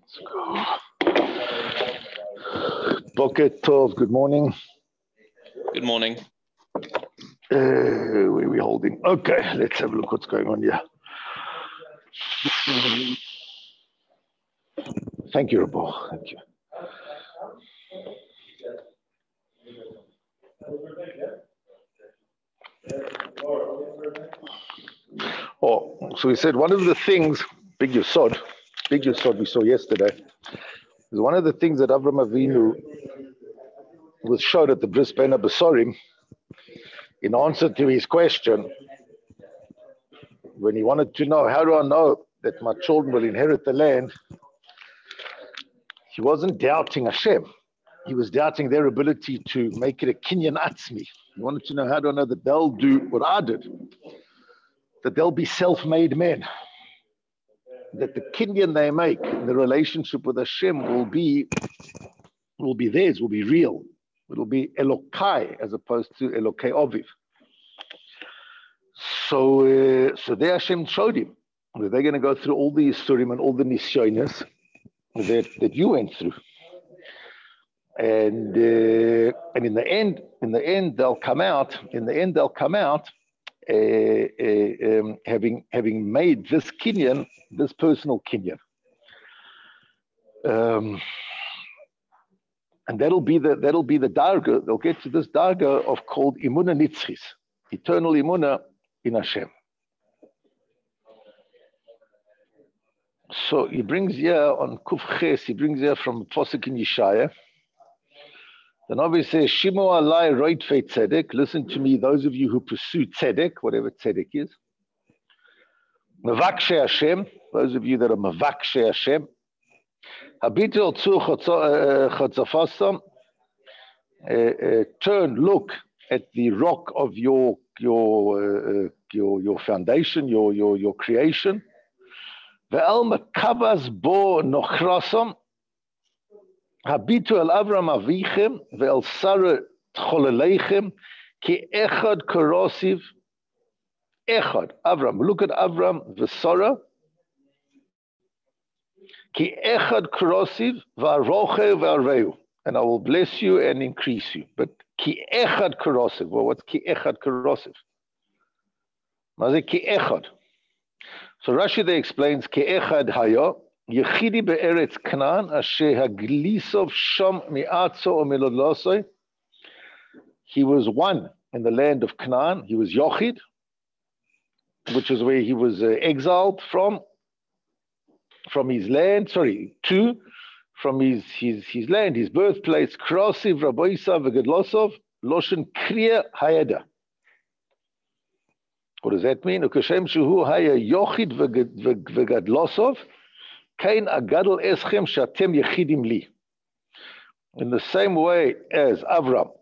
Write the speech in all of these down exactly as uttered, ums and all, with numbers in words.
Let's go. Boker Tov, good morning. Good morning. Uh, where are we holding? Okay, let's have a look what's going on here. Thank you, Rabbi. Thank you. Oh, so we said one of the things, big Yesod, big Yesod we saw yesterday, is one of the things that Avram Avinu was showed at the Bris Bein HaBesorim in answer to his question when he wanted to know, how do I know that my children will inherit the land? He wasn't doubting Hashem. He was doubting their ability to make it a kinyan atzmi. He wanted to know, how do I know that they'll do what I did? That they'll be self-made men. That the kinyan they make in the relationship with Hashem will be, will be theirs, will be real. It'll be Elokai as opposed to Elokei Oviv. So, uh, so there Hashem showed him that they're going to go through all the Yisurim and all the Nisyonis that, that you went through. And uh, and in the end, in the end they'll come out. In the end they'll come out uh, uh, um, having having made this kinyan, this personal kinyan. Um, and that'll be the that'll be the darga. They'll get to this darga of called imuna nitzchis, eternal imuna in Hashem. So he brings here on Kuf Ches. He brings here from Posuk in Yeshaya. The Navi says, Shimu alai roitfei tzedek. Listen to me, those of you who pursue tzedek, whatever tzedek is. Mevakshe Hashem, those of you that are mevakshe Hashem. Habitu al tzur chotzafasam. Turn, look at the rock of your your uh, your your foundation, your your your creation. Ve'al makavas bo nochrasam. Habitu el Avram avichem ve'el Sarah tcholelechem ki echad korosiv echad. Avram, look at Avram v'Sarah ki echad korosiv v'aroche v'areu, and I will bless you and increase you. But ki echad korosiv. Well, what's ki echad korosiv? Maze ki echad. So Rashi there explains ki echad hayo. Yechidi be'eretz Canaan, asher haglisov sham mi'atzo o milodlosoi. He was one in the land of Canaan. He was Yochid, which is where he was uh, exiled from, from his land. Sorry, two, from his his his land, his birthplace. Krosiv Raboisa v'Gedlosov loshen kriya hayeda. What does that mean? Ukashem shehu haya Yochid v'Gedlosov. In the same way as Avram,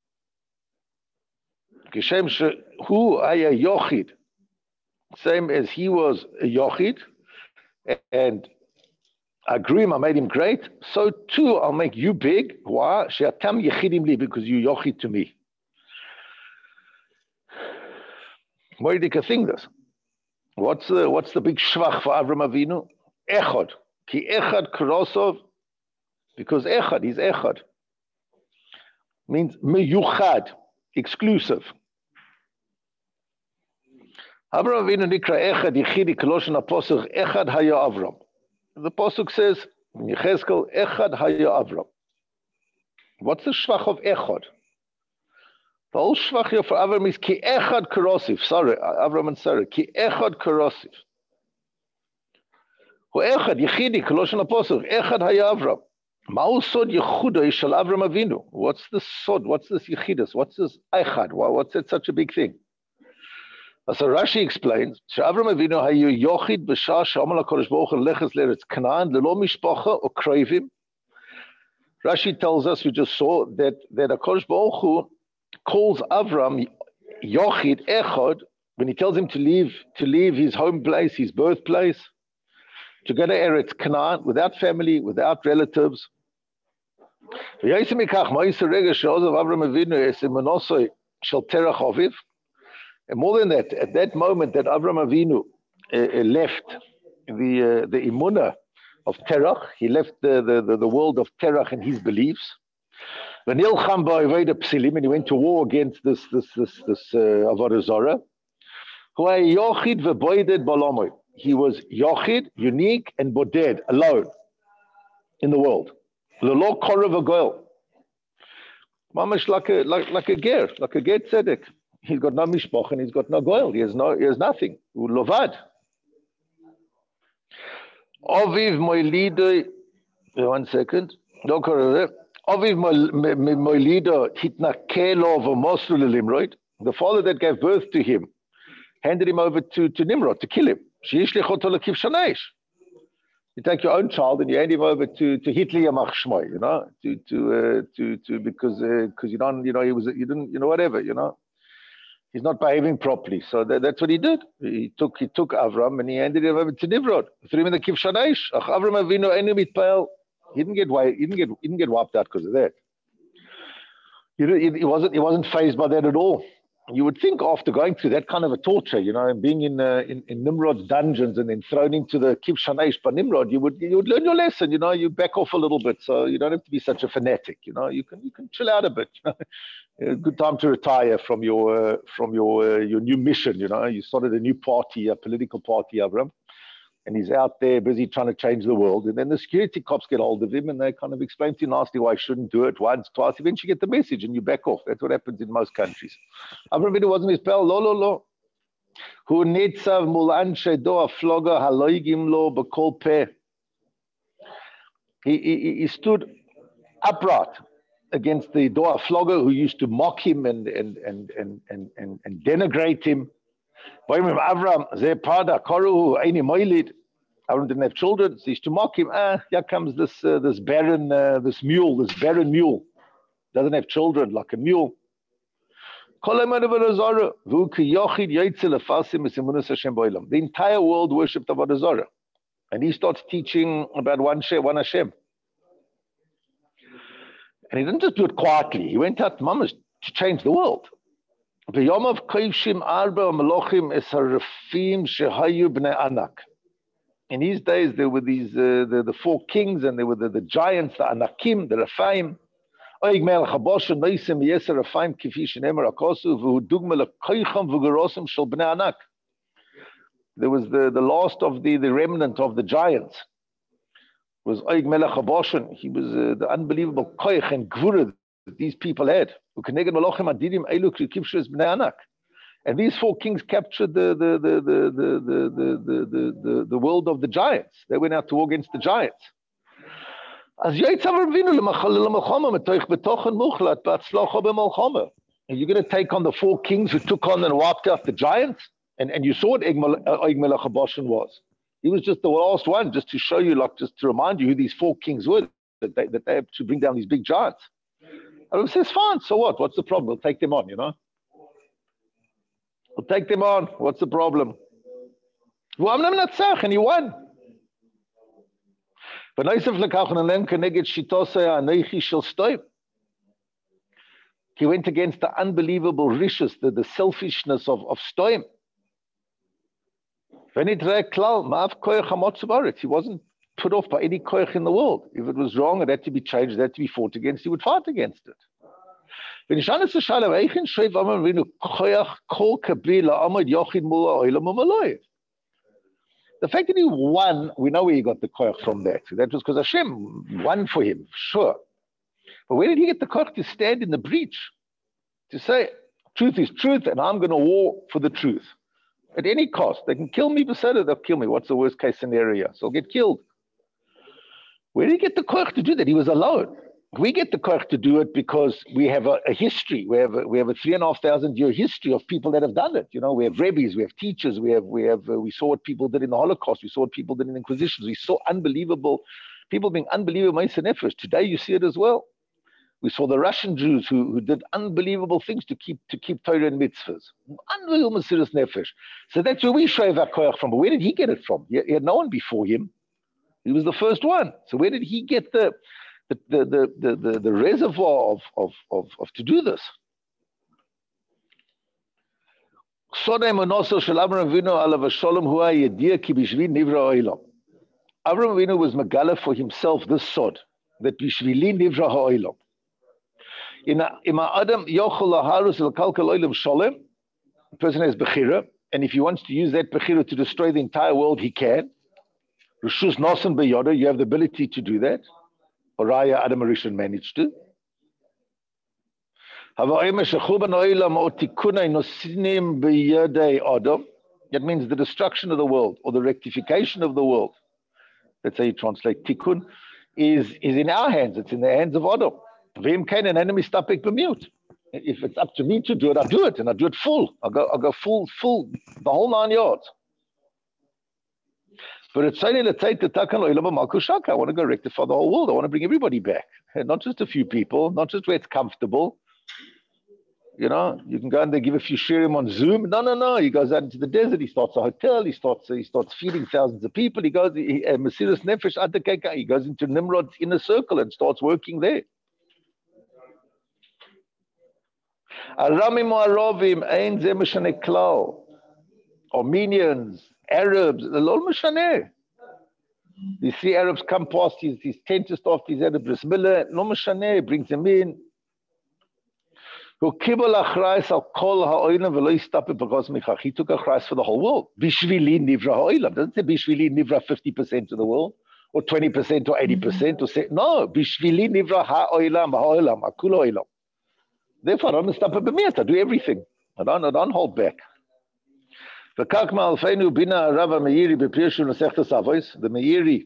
same as he was a Yochid, and Agrim, I made him great, so too I'll make you big. Why? Because you Yochid to me. Where did you think this? What's the what's the big shvach for Avram Avinu? Echad, ki echad korosov, because echad is echad, means meyuchad, exclusive. Avram Avinu nikra echad yichidi koloshen haposuk echad haya Avram. The posuk says in Yechezkel echad haya Avram. What's the shvach of echad? The whole shvach here for Avram is ki echad korosiv. Sorry, Avram and Sarah, ki echad korosiv. Echad Yechidi Koloshen Apostle Echad Haya Avram. Ma'u sod Yechuda Shel Avram Avinu. What's this sod? What's this Yechidus? What's this Echad? What's it such a big thing? So Rashi explains, Avram Avinu Hayu Yochid B'Shah She'amar HaKadosh Baruch Hu Leches L'Eretz Canaan Lelo Mishpacha or Krevim. Rashi tells us, we just saw that that HaKadosh Baruch Hu calls Avram Yochid Echad when he tells him to leave to leave his home place, his birthplace, to go to Eretz Canaan without family, without relatives. And more than that, at that moment that Avram Avinu uh, left the uh, the imuna of Terach. He left the, the, the, the world of Terach and his beliefs. And he went to war against this this this this uh, Avodah Zarah. He was Yochid, unique, and Boded, alone in the world. Lelo Korav Agoel. Mamash like a like like a ger, like a ger tzedek. He's got no mishpach and he's got no goel. He has no he has nothing. Lovad. Aviv moilido. One second. No Korav. Aviv moilido hitnakelo v'mosru lelimroid. The father that gave birth to him handed him over to, to Nimrod to kill him. You take your own child and you hand him over to to Hitler, you know, to to uh, to to because because uh, you don't you know he was you didn't you know whatever you know he's not behaving properly. So that, that's what he did. He took he took Avram and he handed him over to Nimrod. Threw him in the Kivshanaish. Avram Avinu enemy pale. He didn't get he didn't get he didn't get wiped out because of that. He, he, he wasn't he wasn't fazed by that at all. You would think after going through that kind of a torture, you know, and being in, uh, in in Nimrod's dungeons and then thrown into the Kivshanaish by Nimrod, you would you would learn your lesson. You know, you back off a little bit, so you don't have to be such a fanatic. You know, you can you can chill out a bit. You know? Good time to retire from your uh, from your uh, your new mission. You know, you started a new party, a political party, Avram, and he's out there busy trying to change the world. And then the security cops get hold of him and they kind of explain to you nicely why I shouldn't do it once, twice. Eventually you get the message and you back off. That's what happens in most countries. Avram Avinu wasn't his pal. Lo, lo, lo. Hu netzav mul anshe do afloga haloigim lo b'kol peh. He he stood upright against the Doa Flogger who used to mock him and and and and and and, and denigrate him. Avram, Avram didn't have children, so he used to mock him. Ah, here comes this uh, this barren uh, this mule, this barren mule, doesn't have children, like a mule. The entire world worshipped Avodah Zarah, and he starts teaching about one one Hashem. And he didn't just do it quietly. He went out, mamash, to change the world. In these days, there were these uh, the, the four kings, and there were the, the giants, the Anakim, the Rephaim. There was the, the last of the, the remnant of the giants. Was Oig Melech HaBoshen. He was uh, the unbelievable koich and gvura that these people had. And these four kings captured the the the the the the the, the, the, the world of the giants. They went out to war against the giants. And you're going to take on the four kings who took on and wiped out the giants? And, and you saw what Oig Melech HaBoshen was. He was just the last one, just to show you, like, just to remind you who these four kings were, that they, that they had to bring down these big giants. And he says, fine, so what? What's the problem? We'll take them on, you know? We'll take them on. What's the problem? Well, I'm not saying, and he won. But he went against the unbelievable riches, the, the selfishness of, of Stoim. He wasn't put off by any koich in the world. If it was wrong, it had to be changed, it had to be fought against, he would fight against it. The fact that he won, we know where he got the koich from that. That was because Hashem won for him, sure. But where did he get the koich to stand in the breach? To say, truth is truth, and I'm going to war for the truth. At any cost. They can kill me, Beseda, they'll kill me. What's the worst case scenario? So I'll get killed. Where did he get the koich to do that? He was alone. We get the koich to do it because we have a, a history. We have a, we have a three and a half thousand year history of people that have done it. You know, we have rabbis, we have teachers, we have we have uh, we saw what people did in the Holocaust, we saw what people did in the Inquisitions. We saw unbelievable people being unbelievable Ma'aseh Nefesh. Today you see it as well. We saw the Russian Jews who, who did unbelievable things to keep to keep Torah and mitzvahs. Unbelievable Mesiras Nefesh. So that's where we shave our koach from. But where did he get it from? He, he had no one before him. He was the first one. So where did he get the the the the the, the, the reservoir of, of, of, of to do this? Avram Avinu was Megala for himself this sod, that Bishvili Nivra Ha'olam. In Adam Yochel Laharus L'Kalkal Olam Sholem, the person has Bechira, and if he wants to use that Bechira to destroy the entire world, he can. Rishus Nosen Beyoda, you have the ability to do that. Araya Adam Rishon managed to. That means the destruction of the world or the rectification of the world. That's how you translate tikkun, is, is in our hands. It's in the hands of Adam. If it's up to me to do it, I'll do it, and I'll do it full. I'll go, I'll go full, full, the whole nine yards. But it's saying that I want to go rectify the whole world. I want to bring everybody back, and not just a few people, not just where it's comfortable. You know, you can go and they give a few shirim on Zoom. No, no, no. He goes out into the desert. He starts a hotel. He starts he starts feeding thousands of people. He goes, he, uh, Mesiras Nefesh Adakeka. He goes into Nimrod's inner circle and starts working there. Aramim or Aravim, Ein Ze Meshane Klal. Armenians, Arabs, the Lol Meshane. You see Arabs come past his, his tent just after he's had a bris milah. No Meshane, brings them in. He took a chrais for the whole world. Bishvili nivra ha'olam. Doesn't say bishvili nivra fifty percent of the world, or twenty percent, or eighty percent, or say no. Bishvili nivra ha'olam, ha'olam, ha'kul ha'olam. Therefore, I don't stop at b'miat. I do everything. I don't, I don't hold back. The Meiri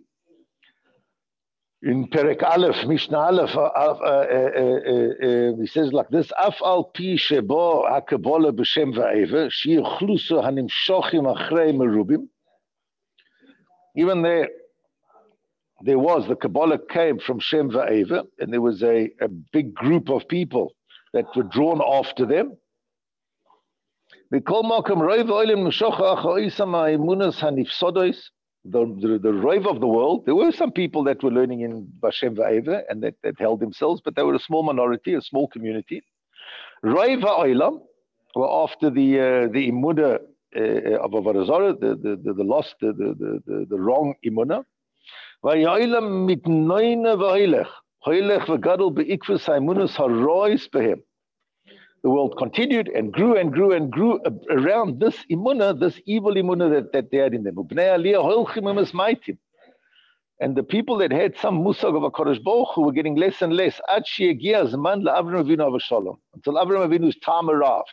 in Perek Aleph, Mishnah Aleph, uh, uh, uh, uh, he says like this: Af al pi shebo hakabola b'shem va'eva shi'chlusu hanimshochim achrei merubim. Even there, there was the Kabbalah came from Shem va'eva, and there was a, a big group of people that were drawn after them. They call Malcolm Roiv Olim Mushocha Achoisam Haimunas Hanifsodois. The, the, the rave of the world, there were some people that were learning in Bashem Va'eva and that, that held themselves, but they were a small minority, a small community. Rave Ha'olam were after the uh, the Imuda uh, of Avodah the, the, the, the lost, the, the, the, the wrong Imunah. Va'olam mit noina va'ilech, ha'ilech v'gadol be'ikvus ha'imunus ha'rois behem. The world continued and grew and grew and grew around this imuna, this evil imuna that, that they had in them. And the people that had some musag of HaKadosh Baruch Hu were getting less and less. Until Avram Avinu's time arrived.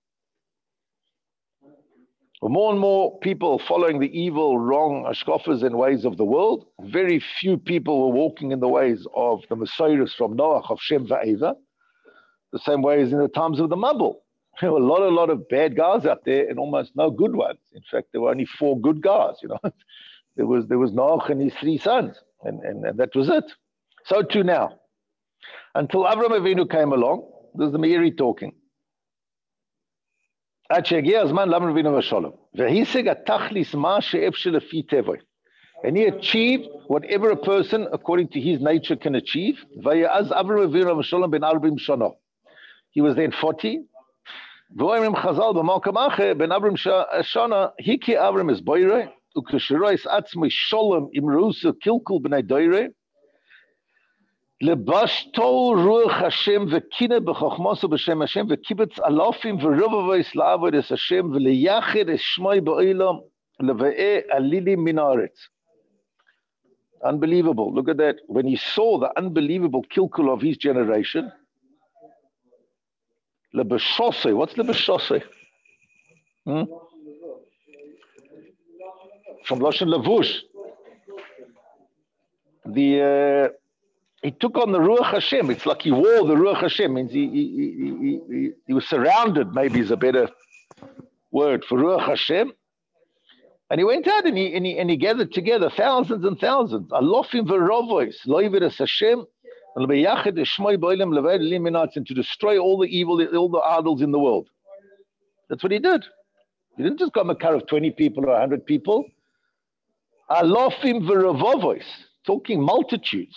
More and more people following the evil, wrong ashkafas and ways of the world. Very few people were walking in the ways of the Messiahs from Noach, of Shem Va'eva. The same way as in the times of the Mabul. There were a lot, a lot of bad guys out there and almost no good ones. In fact, there were only four good guys, you know. There was there was Noach and his three sons, and, and, and that was it. So too now. Until Avram Avinu came along, this is the Meiri talking. And he achieved whatever a person, according to his nature, can achieve. He was then forty. V'oimrim Chazal b'malkam acher ben Avram Shana hiki Avram is boire ukesherois atzmei sholem imrusu kilkul b'nei doire lebashto ruach Hashem v'kine b'chochmaso b'shem Hashem v'kibetz alafim v'rovavois la'avodas Hashem v'leyachid es shmoi ba'olam leve'e alili minaretz. Unbelievable. Look at that. When he saw the unbelievable kilkul of his generation, Lebeshose. What's lebeshose? Hmm? From Lashon Levush. The uh, he took on the Ruach Hashem. It's like he wore the Ruach Hashem. Means he he, he, he, he was surrounded. Maybe is a better word for Ruach Hashem. And he went out and he and he, and he gathered together thousands and thousands. Alofim v'rovois loiveres Hashem. And to destroy all the evil, all the idols in the world. That's what he did. He didn't just come a car of twenty people or one hundred people. Alofim v'ravovois, talking multitudes.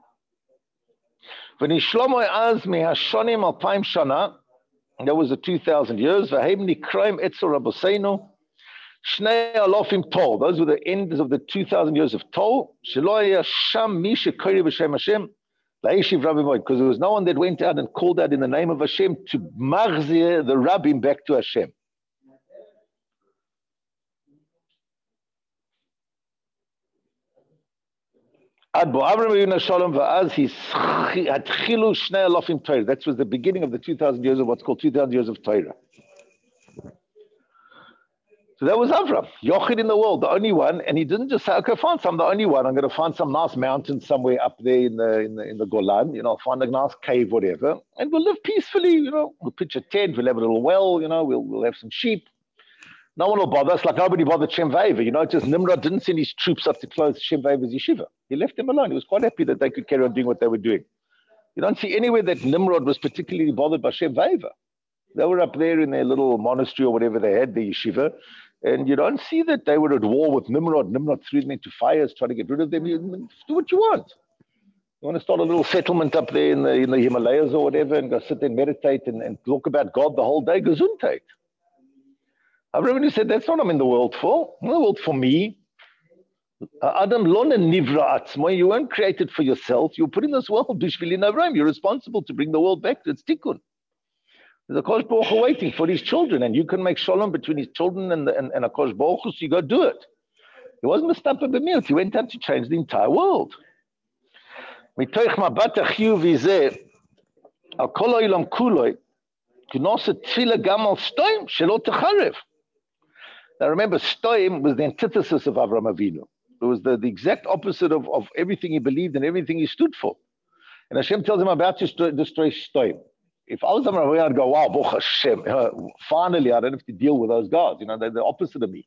When Shlomo azmi hashonim alpaim shana, that was the two thousand years. V'heim nikraim etzel rabosenu. Shnei alofim tol. Those were the ends of the two thousand years of tol. Sheloya sham misha koiri b'shem Hashem. La'ishiv Rabbi Moed. Because there was no one that went out and called out in the name of Hashem to marzir the rabbim back to Hashem. Ad bo Avram Avinu Shalom va'az he atchilu shnei alofim Torah. That was the beginning of the two thousand years of what's called two thousand years of Torah. So that was Avram, Yochid in the world, the only one, and he didn't just say, "Okay, fine, so I'm the only one. I'm going to find some nice mountain somewhere up there in the in the in the Golan. You know, find a nice cave, whatever, and we'll live peacefully. You know, we'll pitch a tent, we'll have a little well. You know, we'll we'll have some sheep. No one will bother us, like nobody bothered Shem Veva. You know, just Nimrod didn't send his troops up to close Shem Veva's yeshiva. He left them alone. He was quite happy that they could carry on doing what they were doing. You don't see anywhere that Nimrod was particularly bothered by Shem Veva. They were up there in their little monastery or whatever they had, the yeshiva, and you don't see that they were at war with Nimrod. Nimrod threw them into fires, trying to get rid of them. You do what you want. You want to start a little settlement up there in the in the Himalayas or whatever, and go sit there and meditate and, and talk about God the whole day. Gesundheit. Abraham said, that's not what I'm in the world for. I'm in the world for me. Adam lona nivra atzmo. You weren't created for yourself. You were put in this world. Bishvilin Abraham. You're responsible to bring the world back to its tikkun. There's a Kosh Baruch Hu waiting for his children, and you can make shalom between his children and, the, and, and a Kosh Baruch Hu, so you go do it. He wasn't mistapa b'miut. He went out to change the entire world. Mitoich mabat hachiyuv v'zeh al kol ha'olam kuloi k'nosa tefila gam al stoim shelo techarev. Now remember, stoim was the antithesis of Avraham Avinu. It was the, the exact opposite of, of everything he believed and everything he stood for. And Hashem tells him about to destroy, destroy stoim. If I was Avraham Avinu, I'd go, wow, Baruch Hashem, uh, finally I don't have to deal with those gods. You know, they're the opposite of me.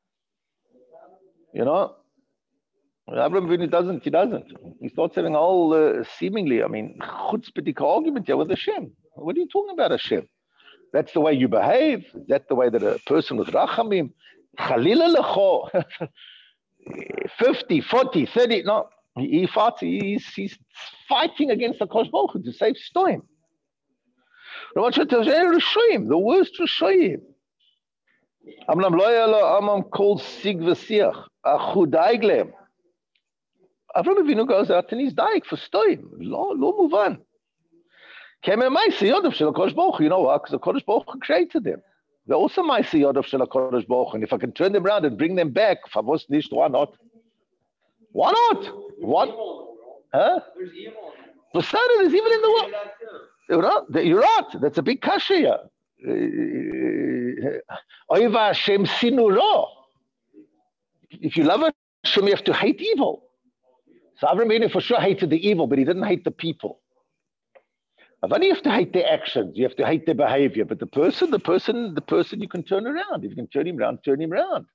You know? Avraham Avinu doesn't, he doesn't. He starts having all uh, seemingly, I mean, chutzpah argument here with Hashem. What are you talking about, Hashem? That's the way you behave. Is that the way that a person with rachamim, chalila lecho, fifty, forty, thirty, no, he fights, he's, he's fighting against the Kosh Baruch Hu to save Stoim. Ramat tells you, Rishoyim, the worst Rishoyim. Amnam loyala amam called sig v'siach, achud aiglem. Avraham Avinu goes out and he's dying for Stoim. Lo, lo move on. You know why? Because the Kodesh Baruch Hu created them. They're also my siyod shel HaKadosh Baruch Hu. And if I can turn them around and bring them back, favos nicht, why not? Why not? What? Huh? There's evil. There's evil in the world. You're right. You're right. That's a big kasha here. Oiva Hashem sinu lo. If you love Hashem, you have to hate evil. So Avraham Avinu for sure hated the evil, but he didn't hate the people. But you have to hate their actions, you have to hate their behavior. But the person, the person, the person you can turn around. If you can turn him around, turn him around.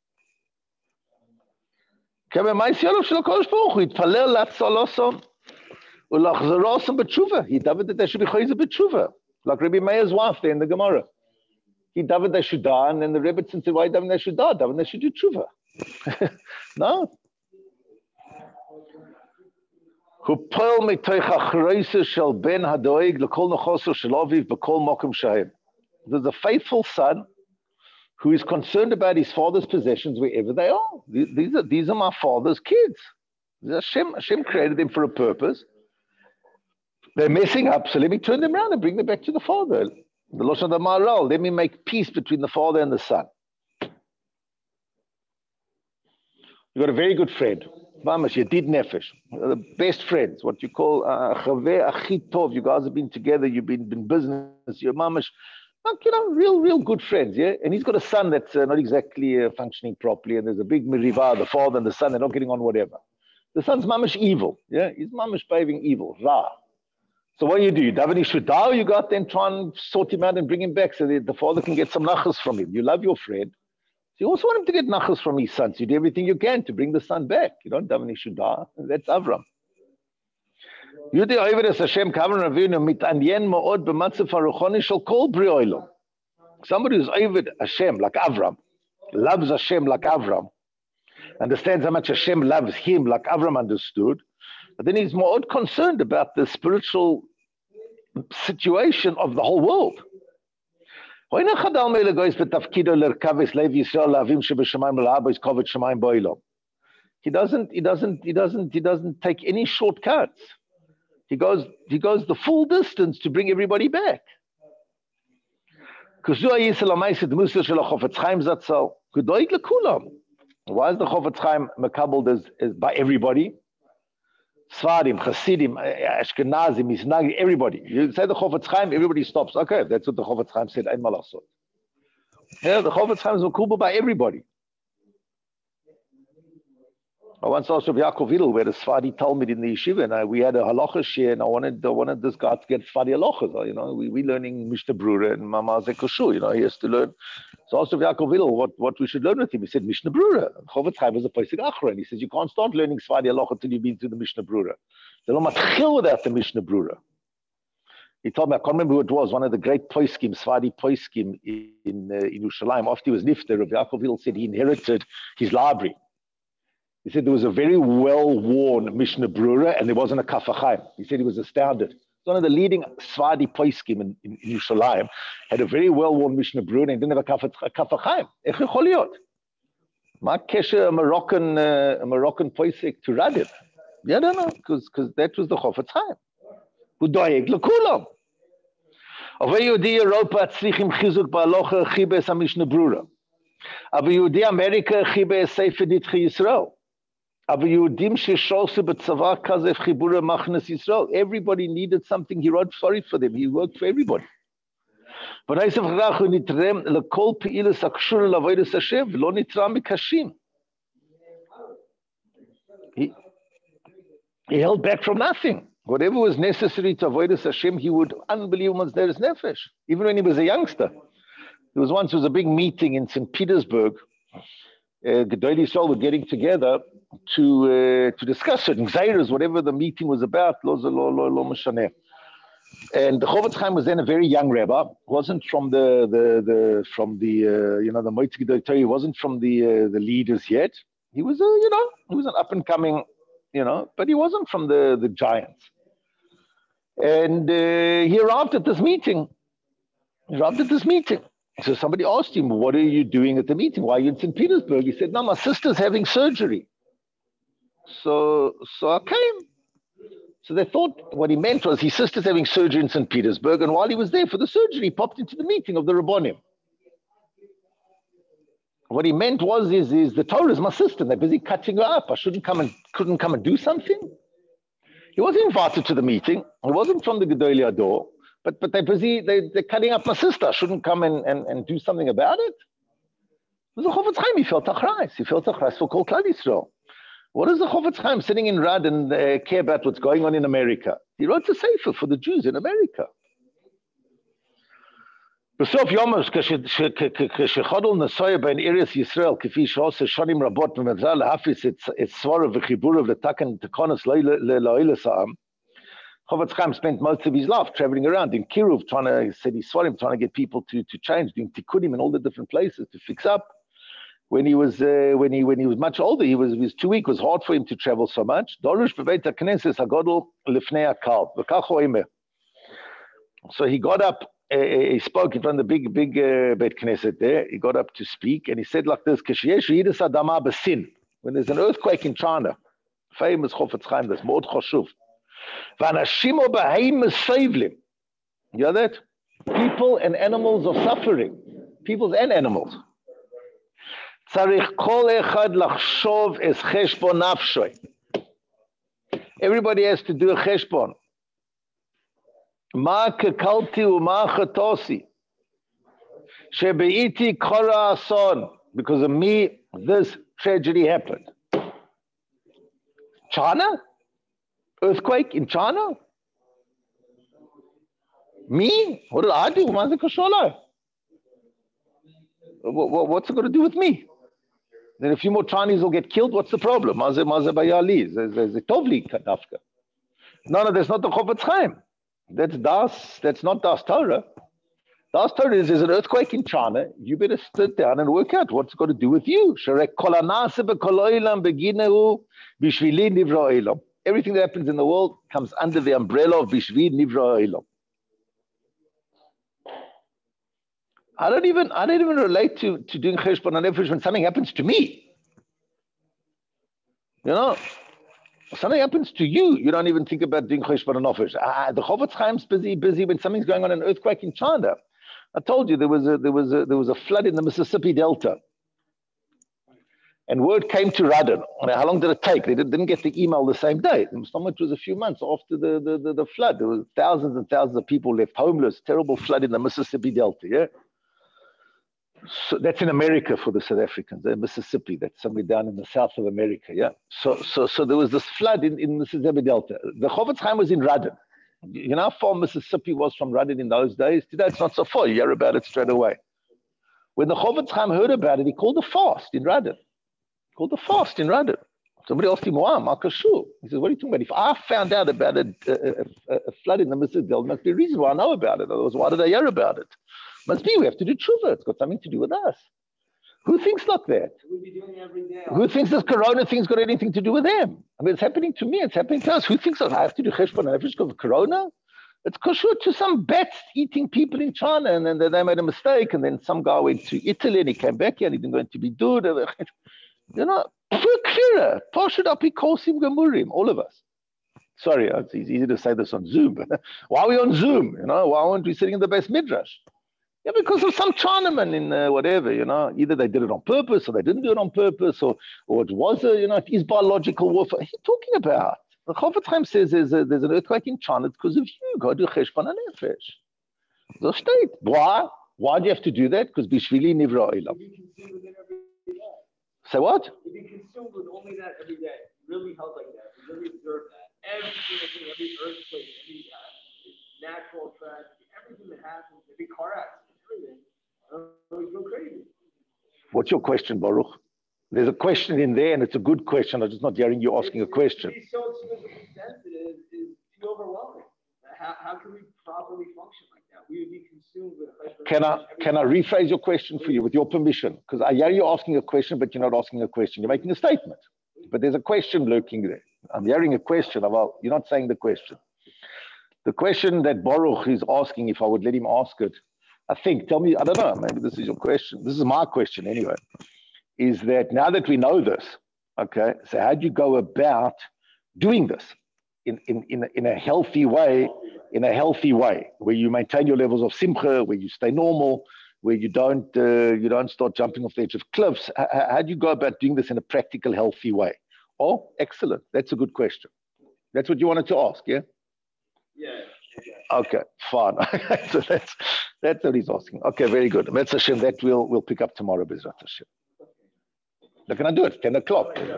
He davened that they should be chayzer b'tshuva. Like Rabbi Meir's wife there in the Gemara. He davened they should die, and then the Rebbe said, why davened they should die? Davened they should do tshuva. No. There's a faithful son who is concerned about his father's possessions wherever they are. These are, these are my father's kids. Hashem, Hashem created them for a purpose. They're messing up, so let me turn them around and bring them back to the father. The Lashon of the Maharal, let me make peace between the father and the son. You've got a very good friend. Mamash, you did nefesh. The best friends, what you call chaveh achi tov. You guys have been together, you've been in business, you're mamash, like, you know, real, real good friends, yeah? And he's got a son that's uh, not exactly uh, functioning properly, and there's a big meriva, the father and the son, they're not getting on whatever. The son's mamash evil, yeah? He's mamash behaving evil, ra. So what do you do? You daven shudar, you go out there and try and sort him out and bring him back so that the father can get some nachas from him. You love your friend. You also want him to get nachas from his son. So you do everything you can to bring the son back. You don't daven shudar. That's Avram. You do Oived Hashem Kavan Ravinu mitanyen ma'od b'matzav haruchoni shel kol bri olam. Somebody who's Oived Hashem like Avram, loves Hashem like Avram, understands how much Hashem loves him like Avram understood, but then he's more concerned about the spiritual situation of the whole world. He doesn't, he doesn't, he doesn't, he doesn't take any shortcuts. He goes, he goes the full distance to bring everybody back. Why is the Chofetz Chaim makabelled as, as by everybody? Svardim, Hasidim, Ashkenazim, Misnagim, everybody. You say the Chofetz Chaim, everybody stops. Okay, that's what the Chofetz Chaim said. Einmal asot. Yeah, the Chofetz Chaim is makabelled by everybody. I once asked Rabbi Yaakov Hillel, where the Sfadi Talmud in the yeshiva, and I, we had a halacha share, and I wanted, I wanted this guy to get Sfadi halachas. You know, we we learning Mishnah Brura and Mama Zekoshu. You know, he has to learn. So I asked Rabbi Yaakov Hillel what, what we should learn with him. He said Mishnah Brura. Chofetz Chaim was a Pesach Achra, and he says you can't start learning Sfadi halacha until you've been to the Mishnah Brura. They don't matchil without the Mishnah Brura. He told me, I can't remember who it was, one of the great Poiskim, Sfadi Poiskim in in, uh, in Yerushalayim. After he was nifter, Rabbi Yaakov Hillel said he inherited his library. He said there was a very well-worn Mishnah Brura and there wasn't a Kaf HaChaim. He said he was astounded. One of the leading Sfadi Poiskim in, in, in Yerushalayim had a very well-worn Mishnah Brura and he didn't have a Kaf HaChaim. Ech yechol liot? Ma kesher a Moroccan, uh, a Moroccan Poisik to Radib? Yeah, I don't know, because that was the Chofetz Chaim. Who doeg lekulam. Over Yehudi Europa tzrichim chizuk ba'alocha chibes ha-Mishnah Brura. Aber Yehudi Amerika chibes Sefer Divrei Yisrael. Everybody needed something. He wrote sorry for them. He worked for everybody. He, he held back from nothing. Whatever was necessary to avoid Hashem, he would unbelievable Mazderes Nefesh. Even when he was a youngster. There was once there was a big meeting in Saint Petersburg. Uh, Gedolei Yisrael were getting together to uh, to discuss certain Gzeiros, whatever the meeting was about. Lo, lo, lo, lo, Moshaneh. And the Chofetz Chaim was then a very young rabbi. wasn't from the the the from the uh, you know the Moitzi Gedolei Torah. He wasn't from the uh, the leaders yet. He was a you know he was an up and coming you know, but he wasn't from the the giants. And uh, he arrived at this meeting. He arrived at this meeting. So somebody asked him, what are you doing at the meeting? Why are you in Saint Petersburg? He said, no, my sister's having surgery. So, so I came. So they thought what he meant was his sister's having surgery in Saint Petersburg, and while he was there for the surgery, he popped into the meeting of the Rabbonim. What he meant was, is, is the Torah is my sister, and they're busy cutting her up. I shouldn't come and, couldn't come and do something. He wasn't invited to the meeting. He wasn't from the Gedolei Ador. But but they're busy, they, they're cutting up my sister. I shouldn't come and, and, and do something about it. It was the Chofetz Chaim. He felt achrais. He felt achrais for Kol Klal Yisrael. What is the Chofetz Chaim sitting in Rad and uh, care about what's going on in America? He wrote a sefer for the Jews in America. בסוף יומש, כשחודל נסויה בין ארץ ישראל, כפי שעושה שנים רבות ומנסה להפיץ את סברו וחיבורו ולתקן תקונס לאוילס העם, Chofetz Chaim spent most of his life traveling around in Kiruv, trying to, said he's trying to get people to, to change, doing tikkunim in all the different places to fix up. When he was uh, when he when he was much older, he was, he was too weak. It was hard for him to travel so much. Dorush bebeit hakneses hagodol lifnei hakal v'kach hoimer. So he got up. Uh, he spoke in front of the big big uh, Beit Knesset there. He got up to speak, and he said like this: "Kashiyesh yidas adama b'sin." When there's an earthquake in China, famous Chofetz Chaim, that's מאוד חשוב. V'anashim b'haim mesavlim. You know that? People and animals are suffering. People and animals. Tzarich kol echad lachshov es cheshbon nafshoy. Everybody has to do a cheshbon. Ma kekalti u'ma chatosi. Shebe'iti kora ason. Because of me, this tragedy happened. China? Earthquake in China? Me? What did I do? What's it going to do with me? Then a few more Chinese will get killed. What's the problem? No, no, no, that's not the Chofetz Chaim. That's das. That's not das Torah. Das Torah is there's an earthquake in China. You better sit down and work out what's it going to do with you. Everything that happens in the world comes under the umbrella of Bishvi Nivra Olam. I don't even I don't even relate to, to doing cheshbon hanefesh when something happens to me. You know, something happens to you, you don't even think about doing cheshbon hanefesh. Ah, the Chofetz Chaim's busy, busy when something's going on, an earthquake in China. I told you there was a there was a there was a flood in the Mississippi Delta. And word came to Radin. How long did it take? They didn't get the email the same day. It was a few months after the, the, the, the flood. There were thousands and thousands of people left homeless, terrible flood in the Mississippi Delta, yeah? So that's in America for the South Africans, in Mississippi. That's somewhere down in the south of America, yeah? So so, so there was this flood in, in the Mississippi Delta. The Chofetz Chaim was in Radin. You know how far Mississippi was from Radin in those days? Today it's not so far. You hear about it straight away. When the Chofetz Chaim heard about it, he called a fast in Radin. Called the fast in Radin. Somebody asked him, why? Makashur. He says, what are you talking about? If I found out about a, a, a, a flood in the Mississippi Delta, must be a reason why I know about it. Otherwise, why did I hear about it? Must be, we have to do tshuva. It's got something to do with us. Who thinks like that? We'll be doing it every day. Who thinks this corona thing's got anything to do with them? I mean, it's happening to me. It's happening to us. Who thinks that I have to do cheshbon hanefesh because of corona? It's kosher to some bats eating people in China, and then they made a mistake, and then some guy went to Italy, and he came back here, and he didn't go to be good. You know, clearer. Parshut apikosim gemurim, all of us. Sorry, it's easy to say this on Zoom. But why are we on Zoom? You know, why aren't we sitting in the best midrash? Yeah, because of some Chinaman in uh, whatever, you know. Either they did it on purpose, or they didn't do it on purpose, or or it was a, you know, it is biological warfare. What are you talking about? The Chofetz Chaim says there's, a, there's an earthquake in China because of you. Go do cheshbon hanefesh. The state. Why? Why do you have to do that? Because bishvili nivra olam. Say what? To be consumed with only that every day. Really held like that. We really observe that. Every single thing, every earthquake, every uh, natural tragedy, everything that happens, every car accident, everything, uh, we go crazy. What's your question, Baruch? There's a question in there, and it's a good question. I'm just not hearing you asking it's, a question. To be so exquisitely sensitive is too overwhelming. How, how can we properly function like that? We would be consumed with a Can I can I rephrase your question for you with your permission? Because I hear you asking a question, but you're not asking a question. You're making a statement. But there's a question lurking there. I'm hearing a question about, you're not saying the question. The question that Baruch is asking, if I would let him ask it, I think, tell me, I don't know, maybe this is your question. This is my question anyway. Is that now that we know this, okay, so how do you go about doing this in, in, in, a, in a healthy way, in a healthy way, where you maintain your levels of simcha, where you stay normal, where you don't uh, you don't start jumping off the edge of cliffs? How, how do you go about doing this in a practical, healthy way? Oh, excellent. That's a good question. That's what you wanted to ask, yeah? Yeah. Okay, fine. So that's that's what he's asking. Okay, very good. That's Hashem. That we'll we'll pick up tomorrow, Bezrat Hashem. Now, can I do it? Ten o'clock. Wait,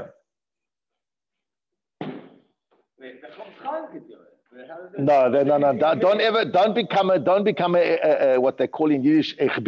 the Chofetz could do it. No, no, no, no. Don't ever, don't become a, don't become a, a, a what they call in Yiddish,